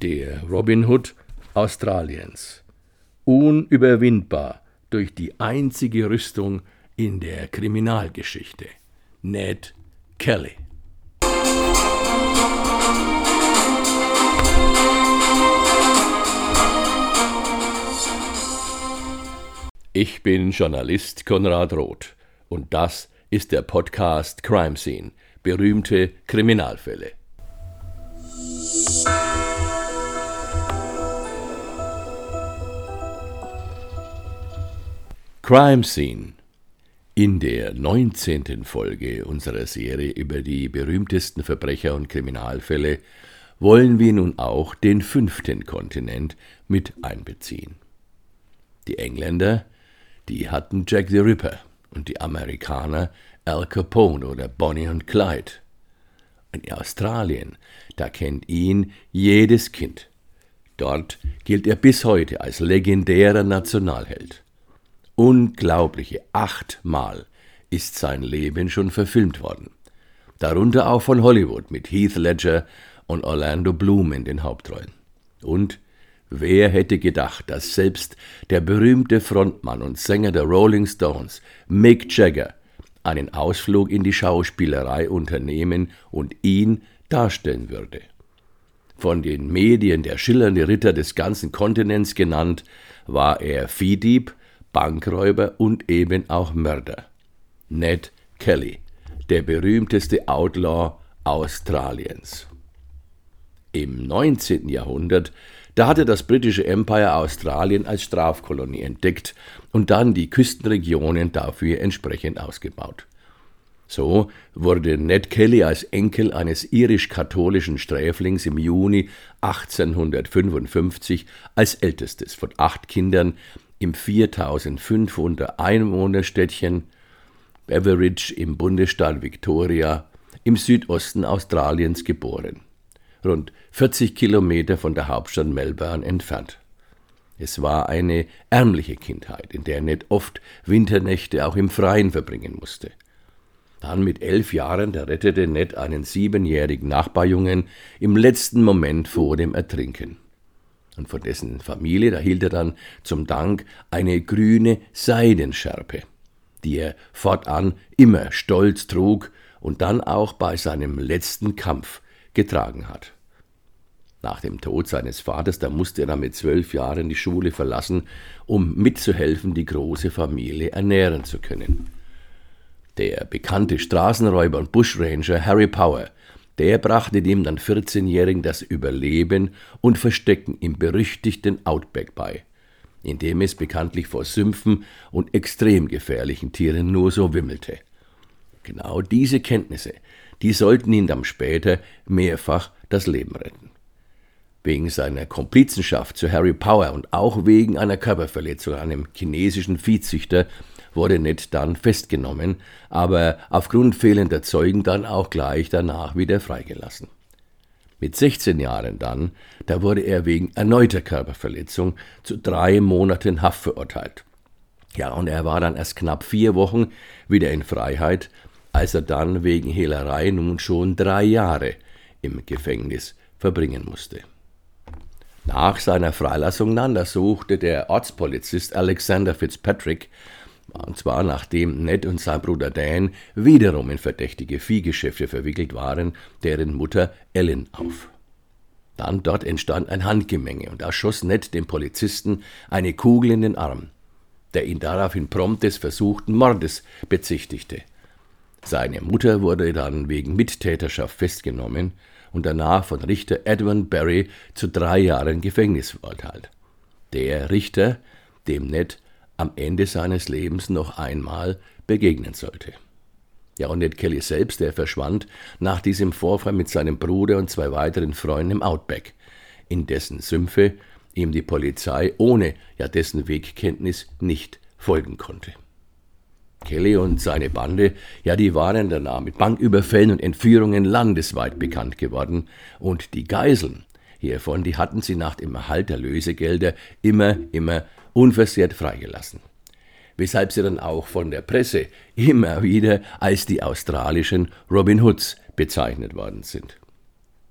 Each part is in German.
Der Robin Hood Australiens. Unüberwindbar durch die einzige Rüstung in der Kriminalgeschichte. Ned Kelly. Ich bin Journalist Konrad Roth und das ist der Podcast Crime Scene, berühmte Kriminalfälle. Crime Scene. In der 19. Folge unserer Serie über die berühmtesten Verbrecher und Kriminalfälle wollen wir nun auch den 5. Kontinent mit einbeziehen. Die Engländer, die hatten Jack the Ripper und die Amerikaner Al Capone oder Bonnie und Clyde. In Australien, da kennt ihn jedes Kind. Dort gilt er bis heute als legendärer Nationalheld. Unglaubliche 8 Mal ist sein Leben schon verfilmt worden. Darunter auch von Hollywood mit Heath Ledger und Orlando Bloom in den Hauptrollen. Und wer hätte gedacht, dass selbst der berühmte Frontmann und Sänger der Rolling Stones, Mick Jagger, einen Ausflug in die Schauspielerei unternehmen und ihn darstellen würde. Von den Medien der schillernde Ritter des ganzen Kontinents genannt, war er Viehdieb, Bankräuber und eben auch Mörder. Ned Kelly, der berühmteste Outlaw Australiens. Im 19. Jahrhundert, da hatte das britische Empire Australien als Strafkolonie entdeckt und dann die Küstenregionen dafür entsprechend ausgebaut. So wurde Ned Kelly als Enkel eines irisch-katholischen Sträflings im Juni 1855 als ältestes von 8 Kindern im 4500 Einwohnerstädtchen Beveridge im Bundesstaat Victoria im Südosten Australiens geboren, rund 40 Kilometer von der Hauptstadt Melbourne entfernt. Es war eine ärmliche Kindheit, in der Ned oft Winternächte auch im Freien verbringen musste. Dann mit 11 Jahren, da rettete Ned einen 7-jährigen Nachbarjungen im letzten Moment vor dem Ertrinken. Und von dessen Familie, da hielt er dann zum Dank eine grüne Seidenschärpe, die er fortan immer stolz trug und dann auch bei seinem letzten Kampf getragen hat. Nach dem Tod seines Vaters, da musste er dann mit 12 Jahren die Schule verlassen, um mitzuhelfen, die große Familie ernähren zu können. Der bekannte Straßenräuber und Bushranger Harry Power, der brachte dem dann 14-Jährigen das Überleben und Verstecken im berüchtigten Outback bei, in dem es bekanntlich vor Sümpfen und extrem gefährlichen Tieren nur so wimmelte. Genau diese Kenntnisse, die sollten ihm dann später mehrfach das Leben retten. Wegen seiner Komplizenschaft zu Harry Power und auch wegen einer Körperverletzung an einem chinesischen Viehzüchter wurde Ned dann festgenommen, aber aufgrund fehlender Zeugen dann auch gleich danach wieder freigelassen. Mit 16 Jahren dann, da wurde er wegen erneuter Körperverletzung zu 3 Monaten Haft verurteilt. Ja, und er war dann erst knapp 4 Wochen wieder in Freiheit, als er dann wegen Hehlerei nun schon 3 Jahre im Gefängnis verbringen musste. Nach seiner Freilassung dann, da suchte der Ortspolizist Alexander Fitzpatrick, und zwar nachdem Ned und sein Bruder Dan wiederum in verdächtige Viehgeschäfte verwickelt waren, deren Mutter Ellen auf. Dann dort entstand ein Handgemenge und da schoss Ned dem Polizisten eine Kugel in den Arm, der ihn daraufhin prompt des versuchten Mordes bezichtigte. Seine Mutter wurde dann wegen Mittäterschaft festgenommen und danach von Richter Edwin Barry zu 3 Jahren Gefängnis verurteilt. Der Richter, dem Ned am Ende seines Lebens noch einmal begegnen sollte. Ja, und Ned Kelly selbst, der verschwand nach diesem Vorfall mit seinem Bruder und 2 weiteren Freunden im Outback, in dessen Sümpfe ihm die Polizei ohne dessen Wegkenntnis nicht folgen konnte. Kelly und seine Bande, die waren danach mit Banküberfällen und Entführungen landesweit bekannt geworden und die Geiseln hiervon, die hatten sie nach dem Erhalt der Lösegelder immer unversehrt freigelassen, weshalb sie dann auch von der Presse immer wieder als die australischen Robin Hoods bezeichnet worden sind.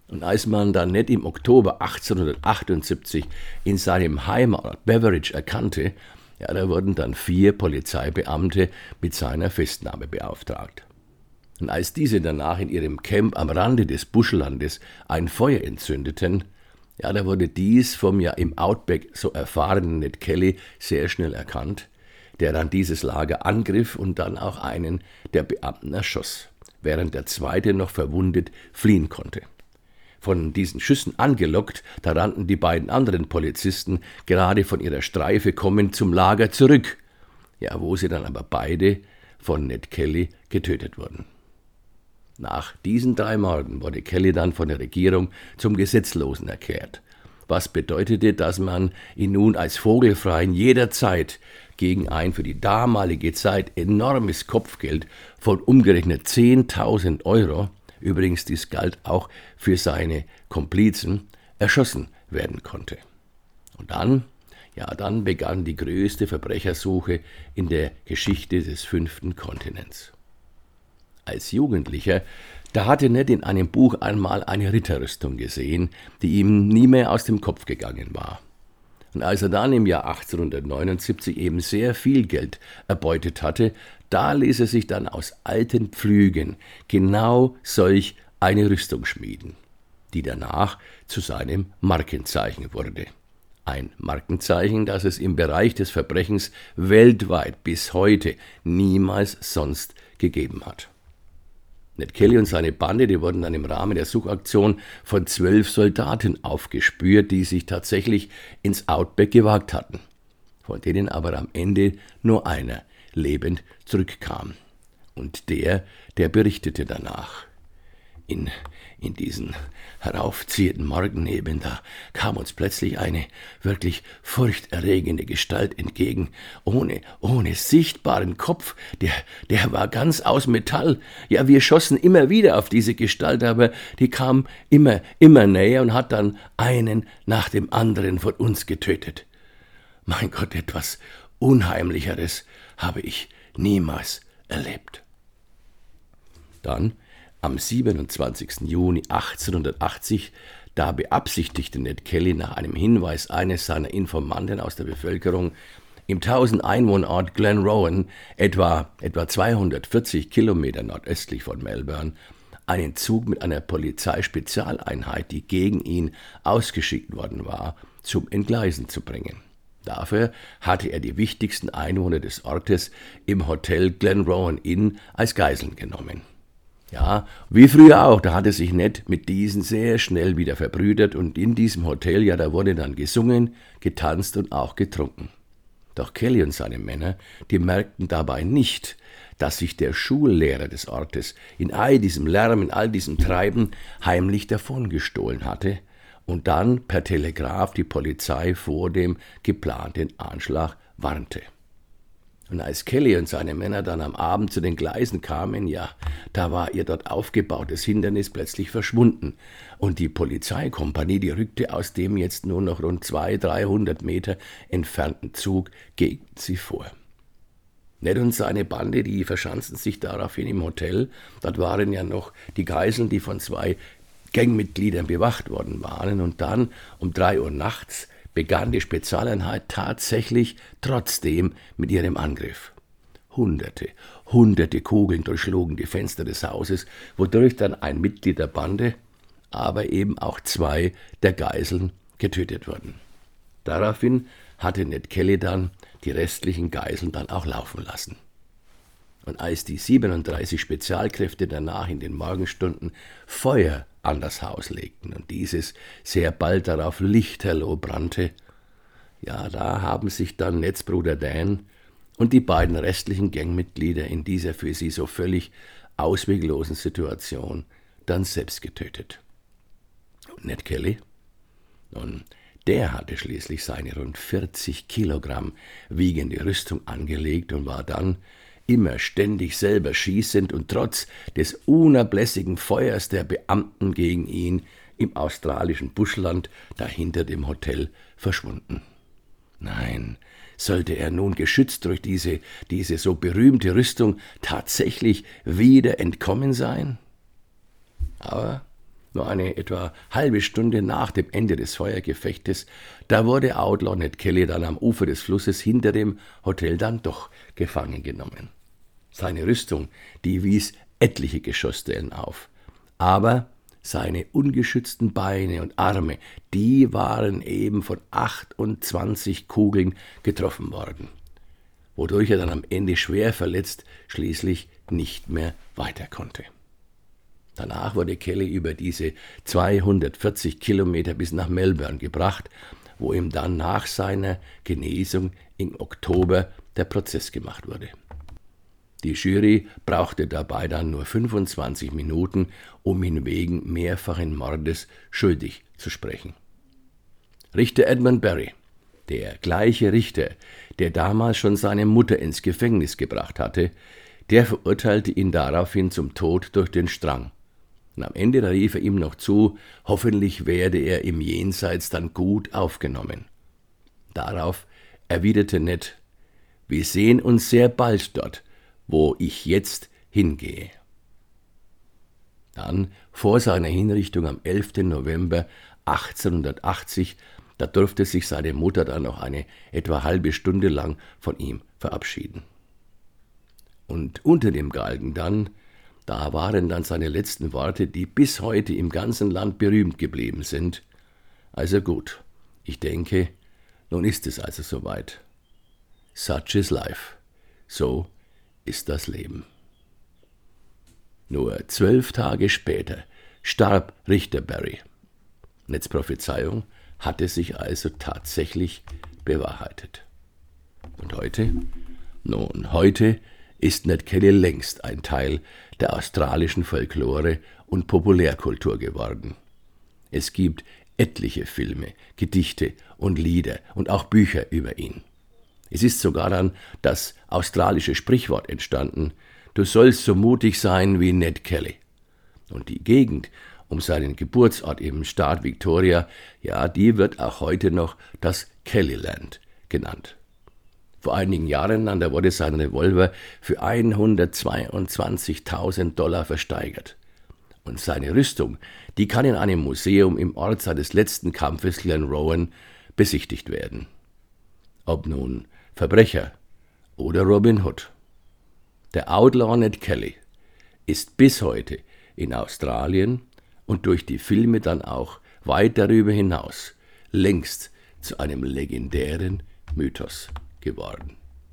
Und als man dann nicht im Oktober 1878 in seinem Heimatort Beveridge erkannte, ja, da wurden dann 4 Polizeibeamte mit seiner Festnahme beauftragt. Und als diese danach in ihrem Camp am Rande des Buschlandes ein Feuer entzündeten, ja, da wurde dies vom ja im Outback so erfahrenen Ned Kelly sehr schnell erkannt, der dann dieses Lager angriff und dann auch einen der Beamten erschoss, während der zweite noch verwundet fliehen konnte. Von diesen Schüssen angelockt, da rannten die beiden anderen Polizisten gerade von ihrer Streife kommend zum Lager zurück, ja, wo sie dann aber beide von Ned Kelly getötet wurden. Nach diesen 3 Morden wurde Kelly dann von der Regierung zum Gesetzlosen erklärt, was bedeutete, dass man ihn nun als Vogelfreien jederzeit gegen ein für die damalige Zeit enormes Kopfgeld von umgerechnet 10.000 Euro, übrigens dies galt auch für seine Komplizen, erschossen werden konnte. Und dann begann die größte Verbrechersuche in der Geschichte des 5. Kontinents. Als Jugendlicher, da hatte Ned in einem Buch einmal eine Ritterrüstung gesehen, die ihm nie mehr aus dem Kopf gegangen war. Und als er dann im Jahr 1879 eben sehr viel Geld erbeutet hatte, da ließ er sich dann aus alten Pflügen genau solch eine Rüstung schmieden, die danach zu seinem Markenzeichen wurde. Ein Markenzeichen, das es im Bereich des Verbrechens weltweit bis heute niemals sonst gegeben hat. Ned Kelly und seine Bande, die wurden dann im Rahmen der Suchaktion von 12 Soldaten aufgespürt, die sich tatsächlich ins Outback gewagt hatten, von denen aber am Ende nur einer lebend zurückkam. Und der berichtete danach. In diesen heraufziehenden Morgennebeln, da kam uns plötzlich eine wirklich furchterregende Gestalt entgegen, ohne sichtbaren Kopf, der war ganz aus Metall. Ja, wir schossen immer wieder auf diese Gestalt, aber die kam immer näher und hat dann einen nach dem anderen von uns getötet. Mein Gott, etwas Unheimlicheres habe ich niemals erlebt. Dann am 27. Juni 1880, da beabsichtigte Ned Kelly nach einem Hinweis eines seiner Informanten aus der Bevölkerung im 1000-Einwohner-Ort Glenrowan, etwa 240 Kilometer nordöstlich von Melbourne, einen Zug mit einer Polizeispezialeinheit, die gegen ihn ausgeschickt worden war, zum Entgleisen zu bringen. Dafür hatte er die wichtigsten Einwohner des Ortes im Hotel Glenrowan Inn als Geiseln genommen. Ja, wie früher auch, da hatte sich Ned mit diesen sehr schnell wieder verbrüdert und in diesem Hotel, ja, da wurde dann gesungen, getanzt und auch getrunken. Doch Kelly und seine Männer, die merkten dabei nicht, dass sich der Schullehrer des Ortes in all diesem Lärm, in all diesem Treiben heimlich davongestohlen hatte und dann per Telegraph die Polizei vor dem geplanten Anschlag warnte. Und als Kelly und seine Männer dann am Abend zu den Gleisen kamen, ja, da war ihr dort aufgebautes Hindernis plötzlich verschwunden. Und die Polizeikompanie, die rückte aus dem jetzt nur noch rund 200-300 Meter entfernten Zug gegen sie vor. Ned und seine Bande, die verschanzten sich daraufhin im Hotel. Dort waren ja noch die Geiseln, die von 2 Gangmitgliedern bewacht worden waren. Und dann um 3 Uhr nachts begann die Spezialeinheit tatsächlich trotzdem mit ihrem Angriff. Hunderte Kugeln durchschlugen die Fenster des Hauses, wodurch dann ein Mitglied der Bande, aber eben auch 2 der Geiseln getötet wurden. Daraufhin hatte Ned Kelly dann die restlichen Geiseln dann auch laufen lassen. Und als die 37 Spezialkräfte danach in den Morgenstunden Feuer an das Haus legten und dieses sehr bald darauf lichterloh brannte, ja, da haben sich dann Neds Bruder Dan und die beiden restlichen Gangmitglieder in dieser für sie so völlig ausweglosen Situation dann selbst getötet. Und Ned Kelly? Nun, der hatte schließlich seine rund 40 Kilogramm wiegende Rüstung angelegt und war dann immer ständig selber schießend und trotz des unablässigen Feuers der Beamten gegen ihn im australischen Buschland dahinter dem Hotel verschwunden. Nein, sollte er nun geschützt durch diese so berühmte Rüstung tatsächlich wieder entkommen sein? Aber Nur eine etwa halbe Stunde nach dem Ende des Feuergefechtes, da wurde Outlaw Ned Kelly dann am Ufer des Flusses hinter dem Hotel dann doch gefangen genommen. Seine Rüstung, die wies etliche Geschossstellen auf, aber seine ungeschützten Beine und Arme, die waren eben von 28 Kugeln getroffen worden, wodurch er dann am Ende schwer verletzt schließlich nicht mehr weiter konnte. Danach wurde Kelly über diese 240 Kilometer bis nach Melbourne gebracht, wo ihm dann nach seiner Genesung im Oktober der Prozess gemacht wurde. Die Jury brauchte dabei dann nur 25 Minuten, um ihn wegen mehrfachen Mordes schuldig zu sprechen. Richter Edmund Berry, der gleiche Richter, der damals schon seine Mutter ins Gefängnis gebracht hatte, der verurteilte ihn daraufhin zum Tod durch den Strang. Und am Ende rief er ihm noch zu, hoffentlich werde er im Jenseits dann gut aufgenommen. Darauf erwiderte Ned: Wir sehen uns sehr bald dort, wo ich jetzt hingehe. Dann, vor seiner Hinrichtung am 11. November 1880, da durfte sich seine Mutter dann noch eine etwa halbe Stunde lang von ihm verabschieden. Und unter dem Galgen dann, da waren dann seine letzten Worte, die bis heute im ganzen Land berühmt geblieben sind. Also gut, ich denke, nun ist es also soweit. Such is life. So ist das Leben. Nur 12 Tage später starb Richter Berry. Neds Prophezeiung hatte sich also tatsächlich bewahrheitet. Und heute? Nun, heute ist Ned Kelly längst ein Teil der australischen Folklore und Populärkultur geworden. Es gibt etliche Filme, Gedichte und Lieder und auch Bücher über ihn. Es ist sogar dann das australische Sprichwort entstanden: Du sollst so mutig sein wie Ned Kelly. Und die Gegend um seinen Geburtsort im Staat Victoria, ja, die wird auch heute noch das Kellyland genannt. Vor einigen Jahren dann, da wurde sein Revolver für $122.000 versteigert. Und seine Rüstung, die kann in einem Museum im Ort seines letzten Kampfes Glenrowan besichtigt werden. Ob nun Verbrecher oder Robin Hood. Der Outlaw Ned Kelly ist bis heute in Australien und durch die Filme dann auch weit darüber hinaus längst zu einem legendären Mythos geworden.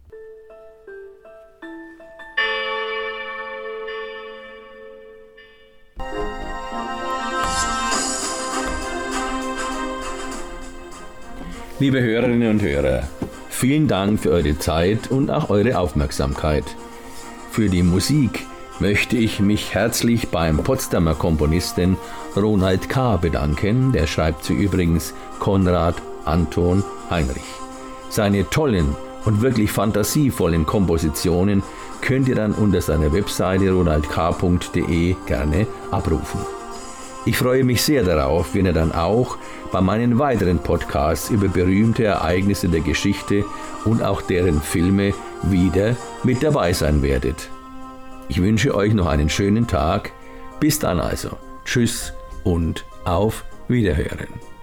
Liebe Hörerinnen und Hörer, vielen Dank für eure Zeit und auch eure Aufmerksamkeit. Für die Musik möchte ich mich herzlich beim Potsdamer Komponisten Ronald K. bedanken. Der schreibt sie übrigens Konrad Anton Heinrich. Seine tollen und wirklich fantasievollen Kompositionen könnt ihr dann unter seiner Webseite ronaldk.de gerne abrufen. Ich freue mich sehr darauf, wenn ihr dann auch bei meinen weiteren Podcasts über berühmte Ereignisse der Geschichte und auch deren Filme wieder mit dabei sein werdet. Ich wünsche euch noch einen schönen Tag. Bis dann also. Tschüss und auf Wiederhören.